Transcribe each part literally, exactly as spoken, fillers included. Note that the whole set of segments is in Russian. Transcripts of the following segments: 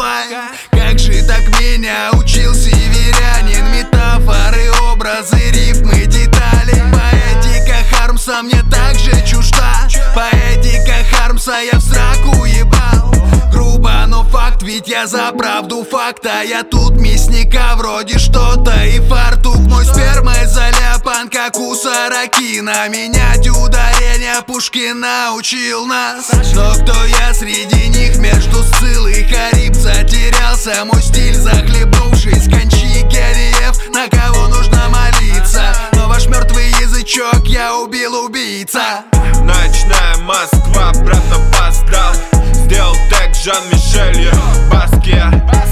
оффлайн. Как же так меня учил северянин? Метафоры, образы, рифмы, детали. Поэтика Хармса мне также чужда. Поэтика Хармса я в сраку ебал. Грубо, но факт, ведь я за правду факта. Я тут мясника вроде что-то и фартук мой спермой заляпан, как у Сорокина. Менять ударение Пушкин научил нас. Но кто я среди них? Между Сцилл и Хариб затерялся мой стиль, захлебнувшись кончи Киреев. На кого нужно молиться? Но ваш мертвый язычок я убил, убийца. Ночная Москва, брат, опоздал. Сделал тег Жан-Мишель Баске.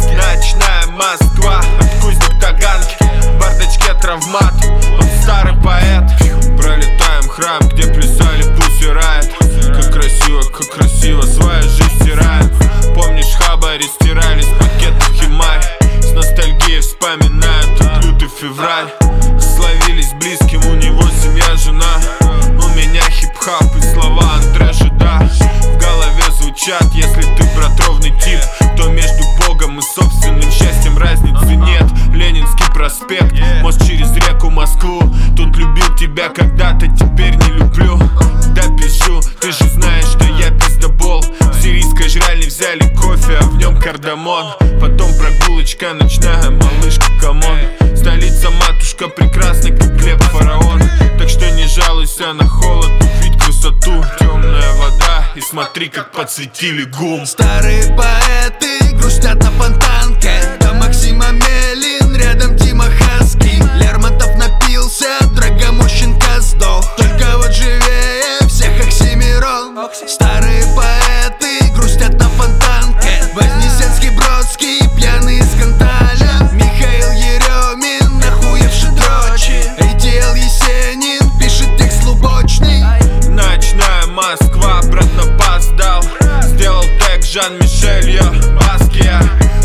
Ночная Москва, кузник Таганки. В бардачке травмат, он старый поэт. Пролетаем храм, где плясали Пусси Райт. Как красиво, как красиво, своя жизнь стираем. Помнишь, хабари стирали с пакетов Химай. С ностальгией вспоминаю тот лютый февраль. Словились близким, у него семья, жена. У меня хип-хап и слова Андре Жида. В голове звучат, если ты братровный тип, то между Богом и собственным счастьем разницы нет. Ленинский проспект, мост через реку Москву. Тут любил тебя когда-то, теперь не люблю. Да пишу, ты же знаешь, что я пиздобол. В сирийской жральне взяли кофе, а в нем кардамон. Потом прогулочка ночная, малышка, камон. Столица матушка прекрасна, как Глеб Фараон. Так что не жалуйся на холод, увидь красоту. Темная вода, и смотри, как подсветили гум. Старые поэты грустят на Фонтанке. Там Максим Амелин, рядом Дима Хаски. Лермонтов напился, Драгомощенко сдох. Только вот живее всех Оксимирон. Старые поэты грустят на Фонтанке. Вознесенский, Бродский, пьяный скандаля. Михаил Еремин, нахуевший дрочи. эй ти эл Есенин пишет текст лубочный. Ночная Москва, брат, опоздал. Сделал тег Жан-Мишель Баске.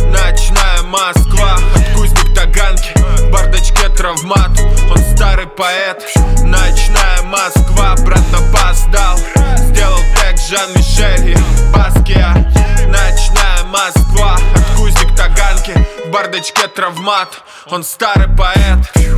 Ночная Москва, кузник Таганки. В бардачке травмат, он старый поэт. Ночная Москва, брат, опоздал. Сделал тег Жан-Мишель Баске. Ночная Москва, кузник Таганки. В бардачке травмат, он старый поэт.